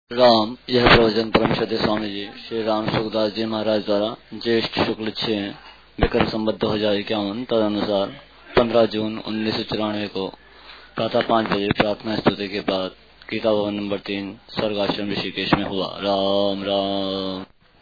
राम। यह प्रवचन परम सत्य स्वामी जी श्री राम सुखदास जी महाराज द्वारा ज्येष्ठ शुक्ल 6 विक्रम संवत 2051 तदनुसार 15 जून 1994 को प्रातः 5 बजे प्रार्थना स्तुति के बाद गीता भवन नंबर 3 स्वर्गाश्रम ऋषिकेश में हुआ। राम राम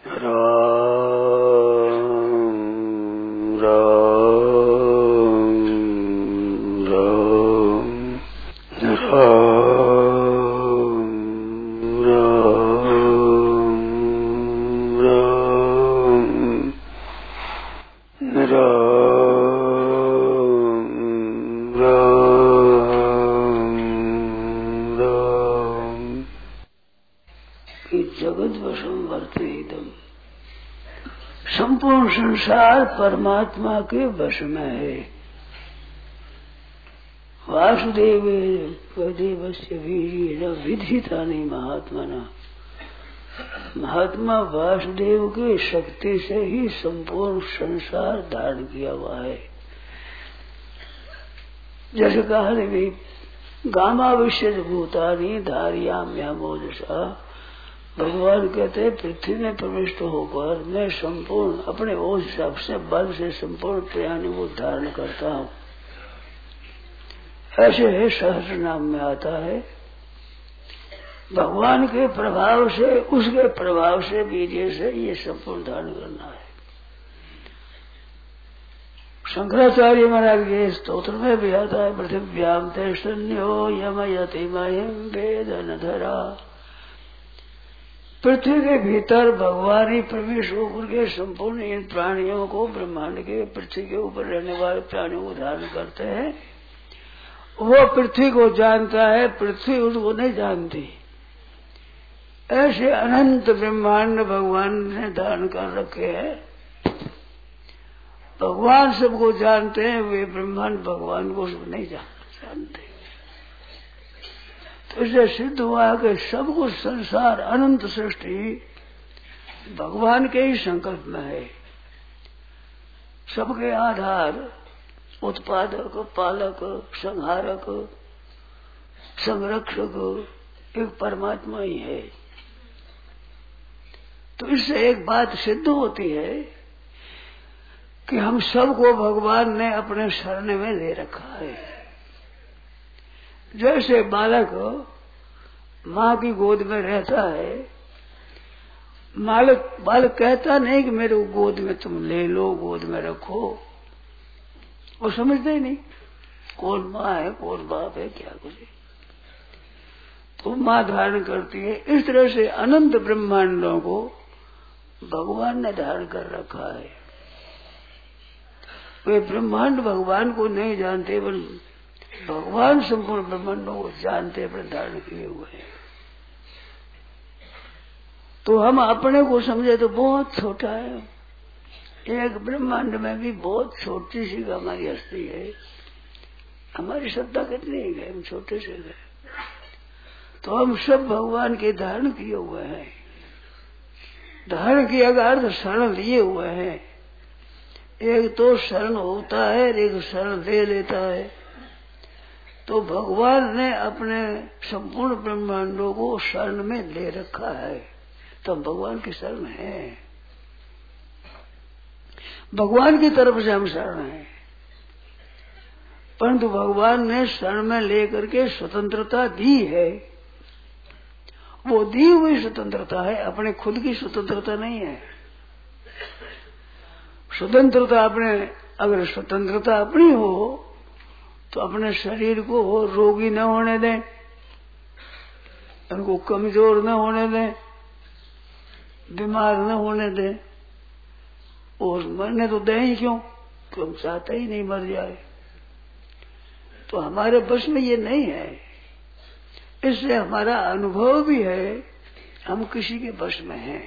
संपूर्ण संसार परमात्मा के वश में है। वासुदेव देवस्य वीर्येण विधितानि महात्मना। महात्मा वासुदेव की शक्ति से ही संपूर्ण संसार धारण किया हुआ है। जैसे कहा भी गामाविश्य भूतानि धारयाम्यामोजसा। भगवान कहते हैं पृथ्वी में प्रविष्ट होकर मैं संपूर्ण अपने ओज से बल से संपूर्ण प्राणी को धारण करता हूँ। ऐसे है सहस्र नाम में आता है। भगवान के प्रभाव से उसके प्रभाव से वीर्य से ये संपूर्ण धारण करना है। शंकराचार्य महाराज के स्तोत्र में भी आता है पृथ्व्याम ते शन्यो यमयति मयम वेदन धरा। पृथ्वी के भीतर भगवान ही प्रवेश होकर के संपूर्ण इन प्राणियों को ब्रह्मांड के पृथ्वी के ऊपर रहने वाले प्राणियों को धारण करते हैं। वो पृथ्वी को जानता है, पृथ्वी उसको नहीं जानती। ऐसे अनंत ब्रह्मांड भगवान ने धारण कर रखे हैं। भगवान सबको जानते हैं, वे ब्रह्मांड भगवान को सब नहीं जानते। तो इससे सिद्ध हुआ कि सब कुछ संसार अनंत सृष्टि भगवान के ही संकल्प में है। सबके आधार उत्पादक, पालक, संहारक, संरक्षक एक परमात्मा ही है। तो इससे एक बात सिद्ध होती है कि हम सबको भगवान ने अपने शरण में ले रखा है। जैसे बालक माँ की गोद में रहता है, बालक कहता नहीं कि मेरे गोद में तुम ले लो, गोद में रखो। वो समझते ही नहीं कौन माँ है कौन बाप है क्या कुछ। तो माँ धारण करती है। इस तरह से अनंत ब्रह्मांडों को भगवान ने धारण कर रखा है। वे ब्रह्मांड भगवान को नहीं जानते, भगवान संपूर्ण ब्रह्मांडों को जानते अपने धारण किए हुए हैं। तो हम अपने को समझे तो बहुत छोटा है। एक ब्रह्मांड में भी बहुत छोटी सी हमारी हस्ती है। हमारी सत्ता कितनी है, हम छोटे से गए। तो हम सब भगवान के धारण किए हुए हैं। धारण किया का अर्थ शरण लिए हुए हैं। एक तो शरण होता है, एक शरण ले लेता है। तो भगवान ने अपने संपूर्ण ब्रह्मांडों को शरण में ले रखा है। तो हम भगवान की शरण है। भगवान की तरफ से हम शरण हैं। परंतु भगवान ने शरण में लेकर के स्वतंत्रता दी है। वो दी हुई स्वतंत्रता है, अपने खुद की स्वतंत्रता नहीं है। स्वतंत्रता अगर स्वतंत्रता अपनी हो तो अपने शरीर को रोगी न होने दें, उनको कमजोर न होने दें, बीमार न होने दें। और मरने तो दें ही क्यों, कि हम चाहते ही नहीं मर जाए। तो हमारे बस में ये नहीं है। इससे हमारा अनुभव भी है हम किसी के बस में हैं।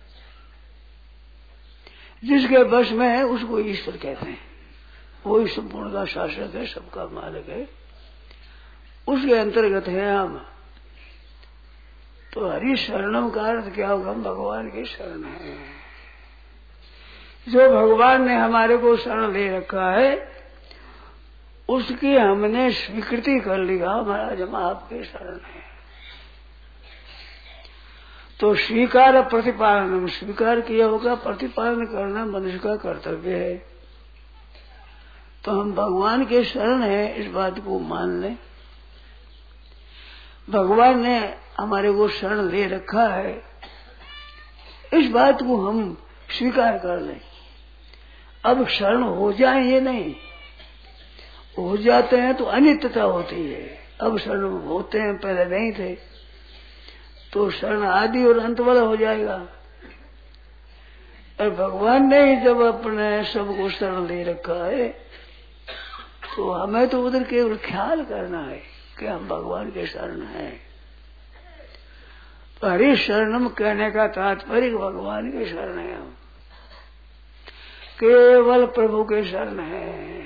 जिसके बस में है उसको ईश्वर कहते हैं। वही संपूर्ण का शासक है, सबका मालिक है। उसके अंतर्गत है हम। तो हरि शरणम का अर्थ क्या होगा, हम भगवान के शरण है। जो भगवान ने हमारे को शरण ले रखा है उसकी हमने स्वीकृति कर लिया, महाराज हम आपके शरण है। तो स्वीकार प्रतिपालन, स्वीकार किया होगा, प्रतिपालन करना मनुष्य का कर्तव्य है। तो हम भगवान के शरण है, इस बात को मान लें। भगवान ने हमारे को शरण ले रखा है, इस बात को हम स्वीकार कर लें। अब शरण हो जाए ये नहीं, हो जाते हैं तो अनित्यता होती है। अब शरण होते हैं, पहले नहीं थे, तो शरण आदि और अंत वाला हो जाएगा। और भगवान ने ही जब अपने सबको शरण ले रखा है, तो हमें तो उधर केवल ख्याल करना है कि हम भगवान के शरण हैं। तो हरि शरणम कहने का तात्पर्य भगवान के शरण है, हम केवल प्रभु के शरण है।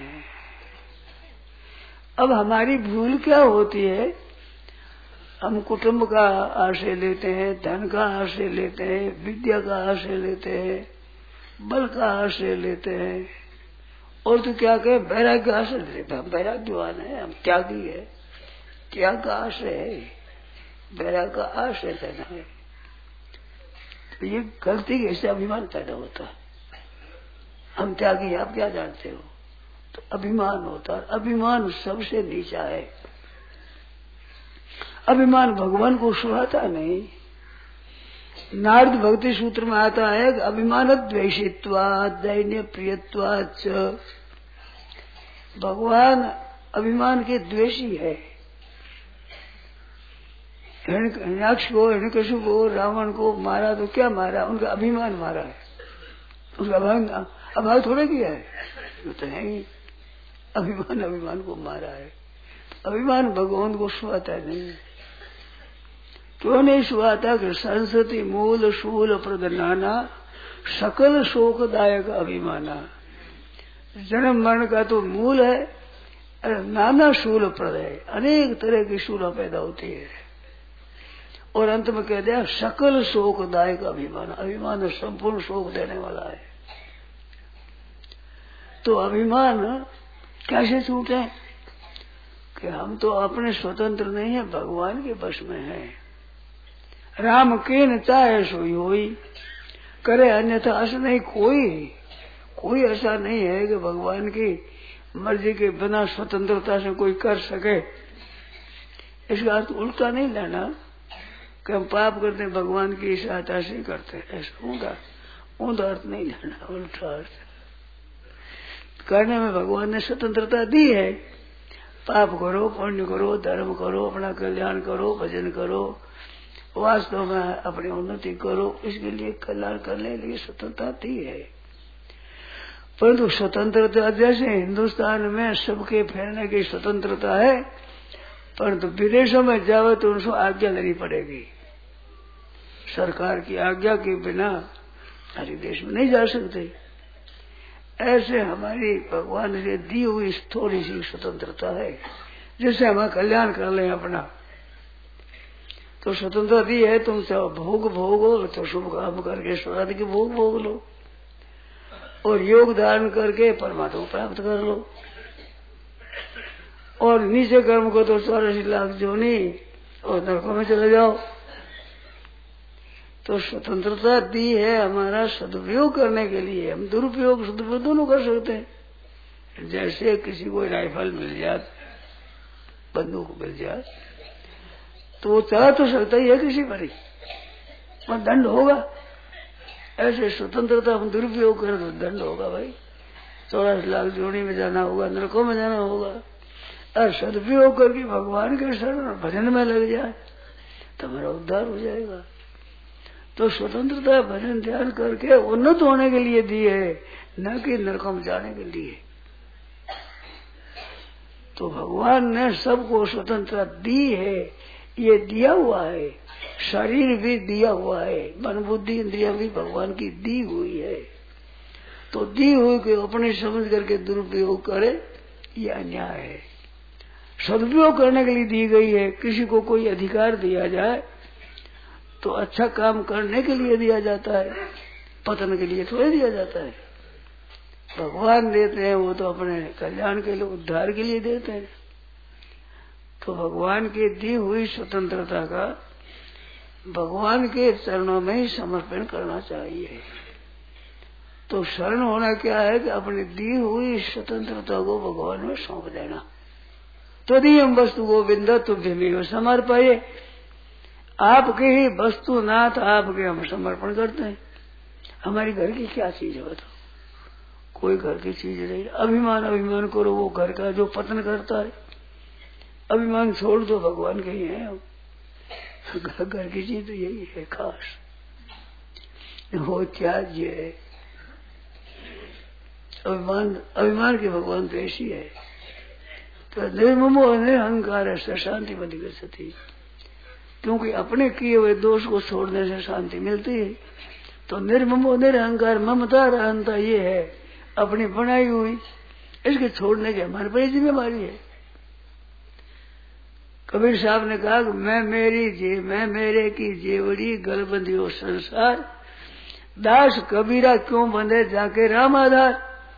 अब हमारी भूल क्या होती है, हम कुटुंब का आश्रय लेते हैं, धन का आश्रय लेते हैं, विद्या का आश्रय लेते हैं, बल का आश्रय लेते हैं, और तो क्या कहे वैराग्य का आश्रय लेते हैं। हम वैराग्यवान है, हम त्यागी है, त्याग का आश्रय है, वैराग्य का आश्रय लेना है। तो ये गलती कैसे अभिमान पैदा होता है। हम त्यागी, आप क्या जानते हो, तो अभिमान होता है। अभिमान सबसे नीचा है। अभिमान भगवान को सुहाता नहीं। नारद भक्ति सूत्र में आता है कि अभिमान द्वेषित्वात् दैन्य प्रियत्वात्। भगवान अभिमान के द्वेषी है। हिरण्याक्ष को, हिरण्यकशिपु को, रावण को मारा तो क्या मारा, उनका अभिमान मारा है। उनका अभाव थोड़ा किया है, तो है ही अभिमान को मारा है। अभिमान भगवान को सुहाता नहीं। क्यों नहीं सुहाता कि संस्कृति मूल शूल प्रदनाना सकल शोकदायक अभिमाना। जन्म मरण का तो मूल है, नाना शूल प्रद है, अनेक तरह की शूला पैदा होती है। और अंत में कह दिया सकल शोकदायक अभिमान। अभिमान संपूर्ण शोक देने वाला है। तो अभिमान कैसे छूटे कि हम तो अपने स्वतंत्र नहीं है, भगवान के वश में है। राम के न चाहे सोई होई, करे अन्यथा ऐसा नहीं। कोई ऐसा नहीं है कि भगवान की मर्जी के बिना स्वतंत्रता से कोई कर सके। इसका अर्थ उल्टा नहीं लेना कि हम पाप करते भगवान की सहायता से करते, ऐसा होगा ऊंधा अर्थ नहीं लेना, उल्टा अर्थ। करने में भगवान ने स्वतंत्रता दी है। पाप करो, पुण्य करो, धर्म करो, अपना कल्याण करो, भजन करो, वास्तव में अपनी उन्नति करो, इसके लिए कल्याण करने के लिए स्वतंत्रता दी है। परंतु स्वतंत्रता जैसे हिंदुस्तान में सबके फेरने की स्वतंत्रता है, परंतु विदेशों में जाओ तो उनको आज्ञा लेनी पड़ेगी। सरकार की आज्ञा के बिना हमारे देश में नहीं जा सकते। ऐसे हमारी भगवान ने दी हुई थोड़ी सी स्वतंत्रता है, जिससे हम कल्याण कर लें अपना। तो स्वतंत्रता दी है, तुम चाहे भोग भोगो तो शुभ काम करके स्वराज के भोग भोग लो, और योग धारण करके परमात्मा प्राप्त कर लो, और नीचे कर्म को तो 84 लाख जोनी और नरकों में चले जाओ। तो स्वतंत्रता दी है हमारा सदुपयोग करने के लिए। हम दुरुपयोग सदुपयोग दोनों कर सकते हैं। जैसे किसी को राइफल मिल जाए, बंदूक मिल जाए, तो वो चला तो सकता ही है किसी पर ही, वहां दंड होगा। ऐसे स्वतंत्रता हम दुरुपयोग करें तो दंड होगा भाई। 84 लाख जोड़ी में जाना होगा, नरकों में जाना होगा। और सदुपयोग करके भगवान के शरण भजन में लग जाए तो हमारा उद्धार हो जाएगा। तो स्वतंत्रता भजन ध्यान करके उन्नत होने के लिए दी है, न कि नरकों में जाने के लिए। तो भगवान ने सबको स्वतंत्रता दी है, ये दिया हुआ है। शरीर भी दिया हुआ है, मन बुद्धि इंद्रिया भी भगवान की दी हुई है। तो दी हुई को अपने समझ करके दुरुपयोग करे, ये अन्याय है। सदुपयोग करने के लिए दी गई है। किसी को कोई अधिकार दिया जाए तो अच्छा काम करने के लिए दिया जाता है, पतन के लिए थोड़ी दिया जाता है। भगवान देते हैं वो तो अपने कल्याण के लिए, उद्धार के लिए देते हैं। तो भगवान की दी हुई स्वतंत्रता का भगवान के चरणों में ही समर्पण करना चाहिए। तो शरण होना क्या है कि अपनी दी हुई स्वतंत्रता को भगवान में सौंप देना। त्वदीयं वस्तु गोविंद तुभ्यमेव समर्पये। आपके ही वस्तु नाथ आपके हम समर्पण करते हैं। हमारी घर की क्या चीज है बताओ? कोई घर की चीज नहीं। अभिमान करो वो घर का जो पतन करता है। अभिमान छोड़ दो, भगवान के ही है। घर की चीज तो यही है खास, वो त्याज्य है। अभिमान के भगवान तो ऐसी है। तो निर्ममो निरहंकार से शांति बनी गई। क्योंकि अपने किए हुए दोष को छोड़ने से शांति मिलती है। तो निर्ममो निरहंकार ममता रहनता ये है अपनी बनाई हुई, इसके छोड़ने की हमारे पर जिम्मेवारी है। कबीर साहब ने कहा कि मैं मेरे की जेवड़ी गलबंदियों संसार, दास कबीरा क्यों बंधे जाके राम आधार।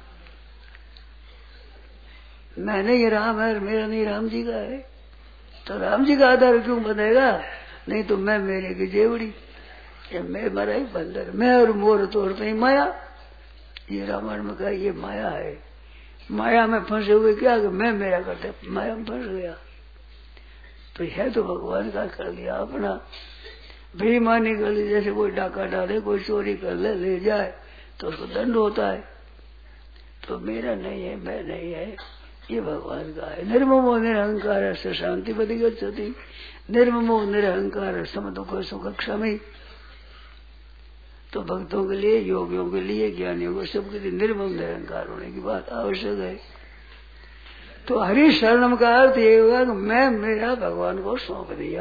मैं नहीं राम है, मेरा नहीं राम जी का है, तो राम जी का आधार क्यों बंधेगा? नहीं तो मैं मेरे की जेवड़ी, या मैं मरा ही बंदर, मैं और मोर तोड़ते ही माया। ये रामायण में कहा ये माया है। माया में फंसे हुए क्या कि मैं मेरा करते, माया में फंस गया। तो यह तो भगवान का कर लिया अपना। बेईमानी कर ली, जैसे कोई डाका डाले, कोई चोरी कर ले जाए तो उसको दंड होता है। तो मेरा नहीं है, मैं नहीं है, ये भगवान का है। निर्ममो निरहंकार से शांति बदी गच्छति। निर्ममो निरहंकार समदुख सुख क्षमी। तो भक्तों के लिए, योगियों के लिए, ज्ञानियों को सबके लिए निर्मम निरहंकार होने की बात आवश्यक है। तो हरि शरणम का अर्थ ये होगा कि मैं मेरा भगवान को सौंप दिया।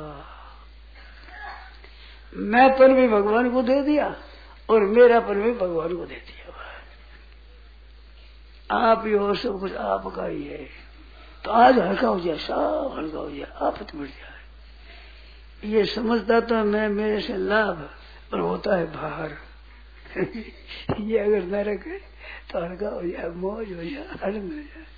मैं पर भी भगवान को दे दिया और मेरा पर भी भगवान को दे दिया। आप ही हो, सब कुछ आपका ही है। तो आज हल्का हो जाए, सब हल्का हो जाए, आपत मिट जाए। ये समझता तो मैं मेरे से लाभ और होता है बाहर। ये अगर न रखे तो हल्का हो जाए, मौज हो जाए, आनंद हो जाए,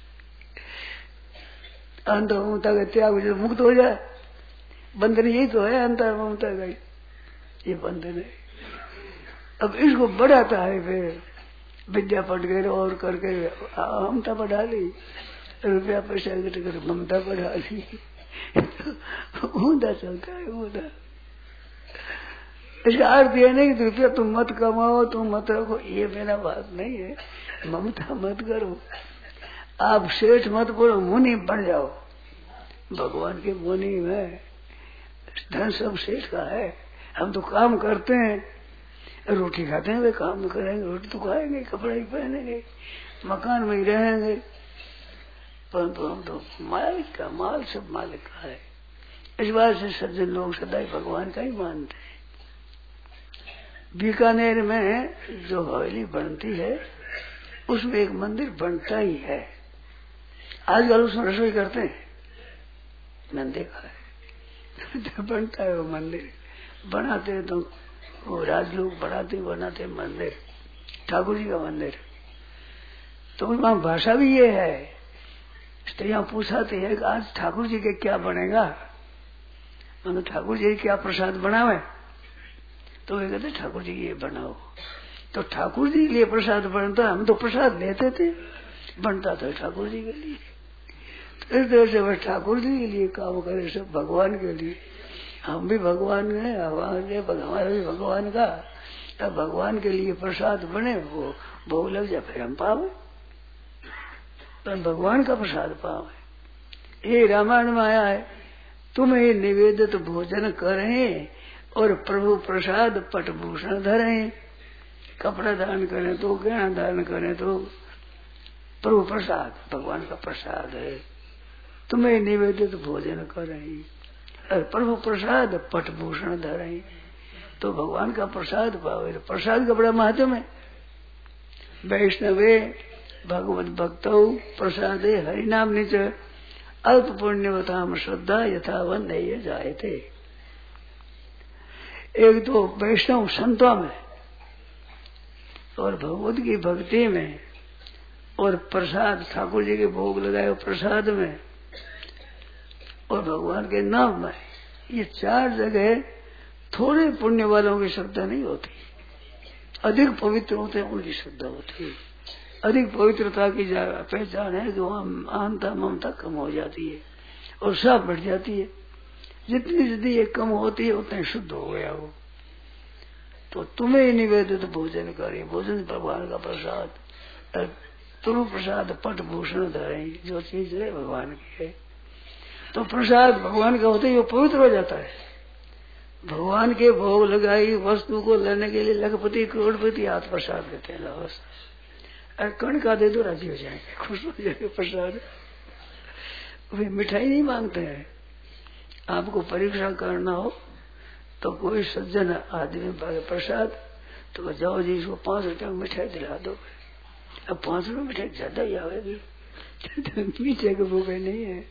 अंतर ममता का त्याग हो जाए, मुक्त हो जाए। बंधन यही तो है, अंतर ममता का, ये बंधन है। अब इसको बढ़ाता है, फिर विद्या पढ़ कर और करके ममता बढ़ा ली, रुपया पैसा इकट्ठा कर ममता बढ़ा ली। ऊंधा चलता है, ऊंधा। इसका अर्थ यह नहीं कि रुपया तुम मत कमाओ, तुम मत रखो, ये मेरा बात नहीं है। ममता मत करो, आप सेठ मत बोलो, मुनि बन जाओ। भगवान के मुनि में धन सब सेठ का है। हम तो काम करते हैं, रोटी खाते हैं, वे काम करेंगे, रोटी तो खाएंगे, कपड़े ही पहनेंगे, मकान में ही रहेंगे, परंतु हम तो मालिक का, माल सब मालिक का है। इस बात से सज्जन लोग सदा भगवान का ही मानते हैं। बीकानेर में जो हवेली बनती है उसमें एक मंदिर बनता ही है। आजकल उसमें रसोई करते हैं, मैंने देखा है। बनता है वो मंदिर, बनाते हैं तो वो राजलोग बनाते मंदिर, ठाकुर जी का मंदिर। तो वहां भाषा भी ये है। स्त्रियां पूछाती है कि आज ठाकुर जी के क्या बनेगा, मतलब ठाकुर जी क्या प्रसाद बनावे। तो वे कहते ठाकुर जी ये बनाओ। तो ठाकुर जी के लिए प्रसाद बनता, हम तो प्रसाद लेते थे, बनता था ठाकुर जी के लिए। तो इस तरह से वह ठाकुर जी के लिए काम करे, सब भगवान के लिए। हम भी भगवान हैं, हमारा भी भगवान का। तब भगवान के लिए प्रसाद बने, वो भोग लग जाए, फिर हम पावे, पर भगवान का प्रसाद पावे। ये रामायण में आया है, तुम्हें निवेदित भोजन करें और प्रभु प्रसाद पटभूषण धरें। कपड़ा दान करें तो, गहना दान करें तो, प्रभु प्रसाद भगवान का प्रसाद है। तुम्हें निवेदित भोजन करें और प्रभु प्रसाद पटभूषण धरें, तो भगवान का प्रसाद पावे। प्रसाद का बड़ा महत्व है। वैष्णवे भगवत भक्तौ प्रसादे हरिनाम निच अल्प पुण्यवताम श्रद्धा यथावन नहीं जाए थे। एक तो वैष्णव संतों में और भगवत की भक्ति में और प्रसाद ठाकुर जी के भोग लगाए प्रसाद में और भगवान के नाम में, ये चार जगह थोड़े पुण्य वालों की श्रद्धा नहीं होती, अधिक पवित्र होते हैं उनकी श्रद्धा होती है। अधिक पवित्रता की पहचान है कि वहाँ अहंता ममता कम हो जाती है और साफ बढ़ जाती है। जितनी जितनी ये कम होती है उतना शुद्ध हो गया वो। तो तुम्हें ही निवेदित भोजन करे, भोजन भगवान का प्रसाद, तुम प्रसाद पट भूषण धरे, जो चीज है भगवान की है। तो प्रसाद भगवान का होते ही वो पवित्र हो जाता है। भगवान के भोग लगाई वस्तु को लेने के लिए लखपति करोड़पति हाथ प्रसाद देते हैं। अरे कण का दे दो राजी हो जाएंगे, खुश हो जाएंगे। प्रसाद वे मिठाई नहीं मांगते हैं। आपको परीक्षा करना हो तो कोई सज्जन आदमी मांगे प्रसाद तो जाओ जी इसको 5 रुपये में मिठाई दिला दो। अब 5 रुपये मिठाई ज्यादा ही आवेगी, मीठे के भूखे नहीं है,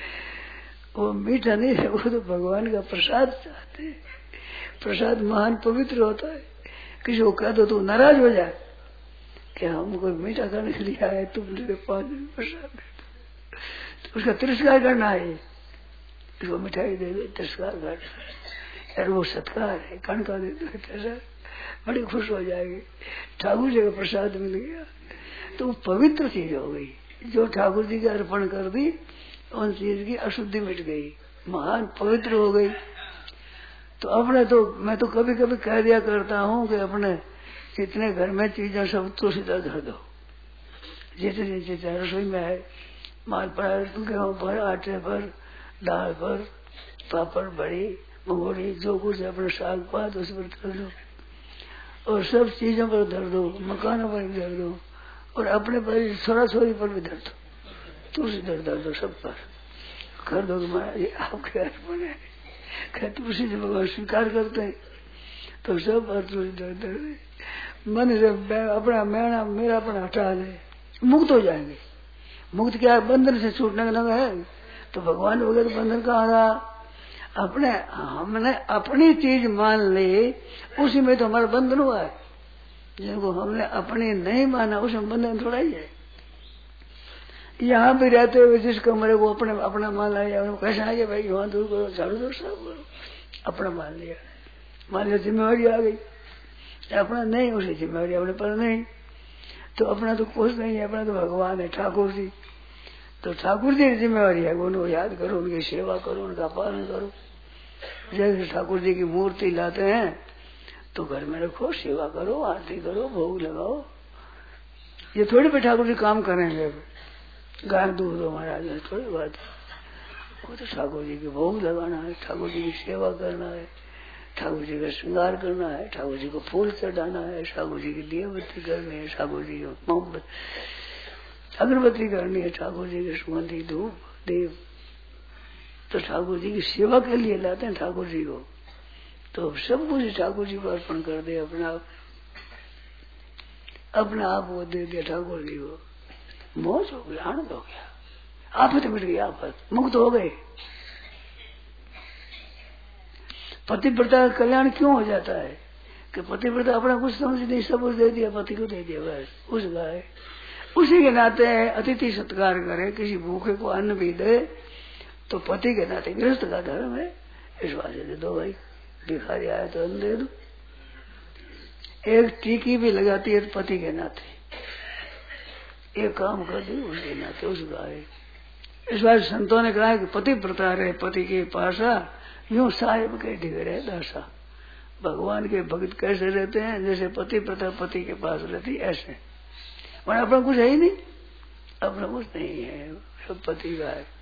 वो मीठा नहीं है, वो तो भगवान का प्रसाद चाहते हैं। प्रसाद महान पवित्र होता है। किसी को कह दो तो नाराज हो जाए कि हमको मीठा खाने के लिए आए, तुम मुझे 5 रुपये प्रसाद दे दो, तो उसका तिरस्कार करना है। इसको मिठाई दे दो, तिरस्कार करना है, यार वो सत्कार है। कण का दे दो प्रसाद, बड़ी खुश हो जाएगी। ठाकुर जी का प्रसाद मिल गया तो वो पवित्र चीज हो गई। जो ठाकुर जी के अर्पण कर दी उन चीज की अशुद्धि मिट गई, महान पवित्र हो गई। तो अपने तो मैं तो कभी कभी कह दिया करता हूँ कि अपने इतने घर में चीजें सब तो सीधा धर दो, जितनी चीजें रसोई में है, माल पर, गेहूं पर, आटे पर, दाल पर, पापड़, बड़ी, मंगोड़ी, जो कुछ अपने साग पात उस पर धर दो, और सब चीजों पर धर दो, मकानों पर भी धर दो, और अपने पर छोरा छोरी पर भी धर दो, तुलसी धर दो सब पर। कर दो महाराज ये आपके अर्पण है, तुलसी से भगवान स्वीकार करते हैं तो सब पर तुलसी धर मन से अपना मेरा अपना हटा दे, मुक्त हो जाएंगे। मुक्त क्या बंधन से छूटने का है, तो भगवान वगैरह बंधन कहाँ रहा। अपने हमने अपनी चीज मान ली, उसी में तो हमारा बंधन हुआ है। जिनको हमने अपनी नहीं माना उसमें बंधन थोड़ा ही है। यहाँ भी रहते हुए जिस कमरे को अपने अपना मान लिया, कैसे आगे भाई वहां दूर करो, झाड़ू दो, साफ करो, अपना मान लिया जिम्मेवारी आ गई। अपना नहीं, उसी जिम्मेवारी अपने पर नहीं, तो अपना तो कुछ नहीं है, अपना तो भगवान है, ठाकुर जी। तो ठाकुर जी की जिम्मेवारी है, उनको याद करो, उनकी सेवा करो, उनका पालन करो। जैसे ठाकुर जी की मूर्ति लाते हैं तो घर में रखो, सेवा करो, आरती करो, भोग लगाओ। ये थोड़ी पे ठाकुर जी काम करेंगे, गाय दूध दो महाराज, थोड़ी बात है। वो तो ठाकुर जी के भोग लगाना है, ठाकुर जी की सेवा करना है, ठाकुर जी का श्रृंगार करना है, ठाकुर जी को फूल चढ़ाना है, ठाकुर जी की दीपबत्ती करनी है, ठाकुर जी को मोमबत्ती अगरबत्ती करनी है, ठाकुर जी की सुगंधी धूप दीप। तो ठाकुर जी की सेवा के लिए लाते हैं ठाकुर जी को, तो सब कुछ ठाकुर जी को अर्पण कर दे, अपना आप वो दे दिया ठाकुर जी को। मौज हो गई, आनंद हो गया, आफत मिट गई, आफत मुक्त हो गए। पतिव्रता का कल्याण क्यों हो जाता है कि पतिव्रता अपना कुछ समझ नहीं, सब कुछ दे दिया, पति को दे दिया, बस उस गाय उसी के नाते अतिथि सत्कार करे, किसी भूखे को अन्न भी दे तो पति के नाते गृहस्थ का धर्म है। इस वास्ते दे दो भाई, भिखारी आया तो अन्न दे दो। एक टीकी भी लगाती है पति के नाते, एक काम कर दी उसके नाते, उस गाय। इस बार संतों ने कहा कि पति व्रता रहे पति के पासा, यूं साहिब के ढिगरे दासा। भगवान के भक्त कैसे रहते हैं, जैसे पति व्रता पति के पास रहती, ऐसे। वरना अपना कुछ है ही नहीं, अपना कुछ नहीं है, सब पति का है,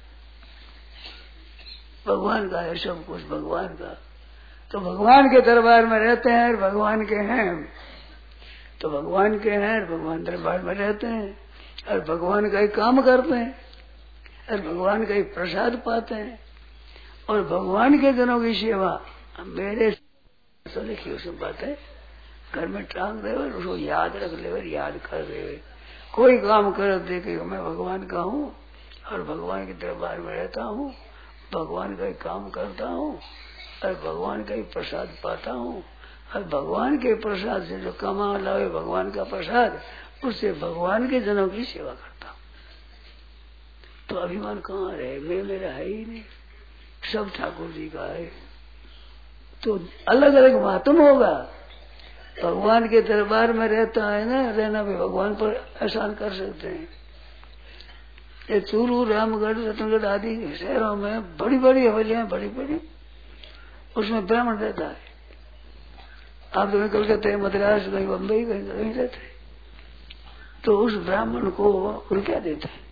भगवान का है सब कुछ, भगवान का। तो भगवान के दरबार में रहते हैं, भगवान के हैं, तो भगवान के हैं, भगवान दरबार में रहते हैं, और भगवान का ही काम करते हैं, और भगवान का ही प्रसाद पाते हैं, और भगवान के जनों की सेवा। मेरे तो लिखी उसमें बात है, घर में टांग दे और उसको याद रख ले, याद कर ले। कोई काम कर दे कि मैं भगवान का हूँ और भगवान के दरबार में रहता हूँ, भगवान का ही काम करता हूँ, और भगवान का ही प्रसाद पाता हूँ, और भगवान के प्रसाद से जो कमा लाए भगवान का प्रसाद, उससे भगवान के जनों की सेवा करता हूँ। तो अभिमान कहाँ रहे, मेरा है ही नहीं, सब ठाकुर जी का है। तो अलग अलग महात्म होगा। भगवान के दरबार में रहता है ना, रहना भी भगवान पर एहसान कर सकते हैं। ये चूरू, रामगढ़, रतनगढ़ आदि शहरों में बड़ी बड़ी हवेलियां, बड़ी बड़ी, उसमें ब्राह्मण रहता है। आप तो कलकत्ता है, मद्रास, कहीं बम्बई, कहीं रहते हैं, तो उस ब्राह्मण को रुपया देते हैं,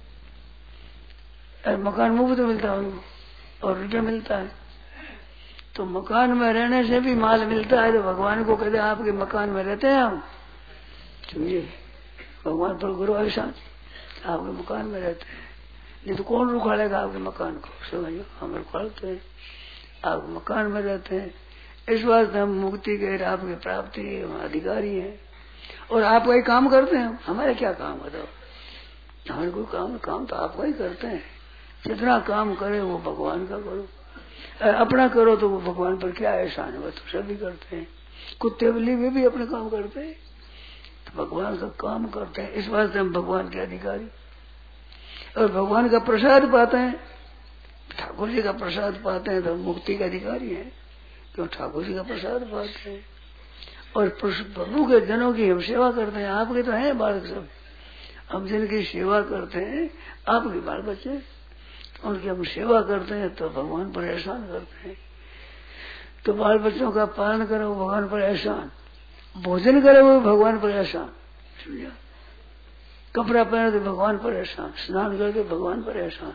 मकान मुफ्त मिलता है उनको और रुपया मिलता है। तो मकान में रहने से भी माल मिलता है। तो भगवान को कहते हैं आपके मकान में रहते हैं हम, समझिए भगवान पर गुरु एहसान, आपके मकान में रहते हैं। नहीं तो कौन रुखाड़ेगा आपके मकान को, समझो हम रुखाड़ते हैं, आप मकान में रहते हैं। इस वास्ते हम मुक्ति के, आपकी प्राप्ति, हम अधिकारी हैं। और आप वही काम करते हैं, हमारे क्या काम बताओ, हमारे कोई काम तो आप वही करते हैं। जितना काम करे वो भगवान का करो, अपना करो तो वो भगवान पर क्या एहसान है, वो तो सभी करते हैं। कुत्ते बिल्ली वे भी अपने काम करते हैं, तो भगवान का काम करते हैं। इस वास्ते हम भगवान के अधिकारी और भगवान का प्रसाद पाते हैं, ठाकुर जी का प्रसाद पाते हैं तो मुक्ति के अधिकारी हैं, क्यों ठाकुर जी का प्रसाद पाते हैं। और प्रभु के जनों की हम सेवा करते हैं। आपके तो हैं बालक सब, हम जिनकी सेवा करते हैं आपके बाल बच्चे, उनकी हम सेवा करते हैं तो भगवान पर एहसान करते हैं। तो बाल बच्चों का पालन करो भगवान पर एहसान, भोजन करे वो भगवान पर एहसान, समझा, कपड़ा पहने तो भगवान पर एहसान, स्नान करके भगवान पर एहसान,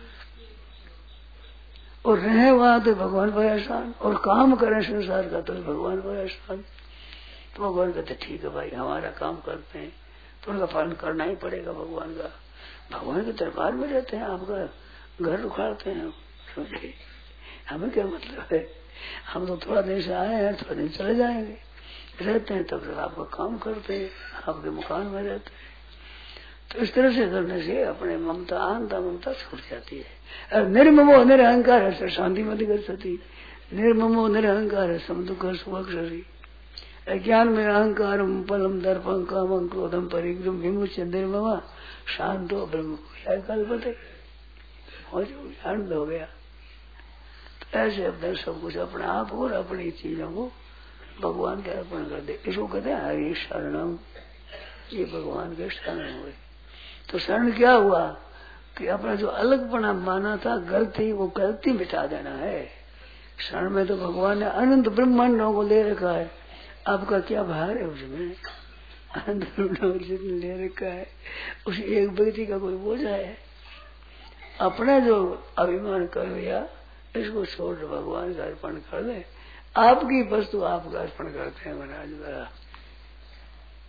और रहे वहां तो भगवान पर एहसान, और काम करें संसार का तो भगवान पर एहसान। तो भगवान कहते ठीक है भाई, हमारा काम करते हैं तो उनका पालन करना ही पड़ेगा भगवान का। भगवान के दरबार में रहते हैं, आपका घर उखाड़ते हैं, समझे हमें क्या मतलब है। हम तो थोड़ा दिन से आए हैं, थोड़ा दिन चले जाएंगे, रहते हैं तब तक आपका काम करते हैं, आपके मकान में रहते हैं। तो इस तरह से करने से अपने ममता, अहंता ममता छूट जाती है। और निर्ममो निरहंकार है शांति मत कर सकती, निर्ममो निरहंकार है समदुख सुख शरी, ज्ञान में अहंकार पलम दर्पम कामं क्रोधम परिग्रम विमुच्य निर्ममा शांतो ब्रह्म कल्पते, शांत हो गया। तो ऐसे अपने सब कुछ अपना आप और अपनी चीजों को भगवान के अर्पण कर दे, इसको कहते हैं हरि शरणम। ये भगवान के शरण हुए। तो शरण क्या हुआ कि अपना जो अलगपना माना था, गलती, वो गलती मिटा देना है। शरण में तो भगवान ने अनंत ब्रह्मांडों को ले रखा है, आपका क्या भार है उसमें, अनंत ब्रह्मांडों जितने ले रखा है, उस एक व्यक्ति का कोई बोझा है। अपना जो अभिमान कर लिया इसको छोड़ भगवान का अर्पण कर दे, आपकी वस्तु आपका अर्पण करते हैं महाराज। बड़ा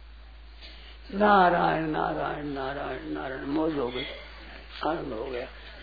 नारायण नारायण नारायण नारायण, मौज हो गई, आनंद हो गया।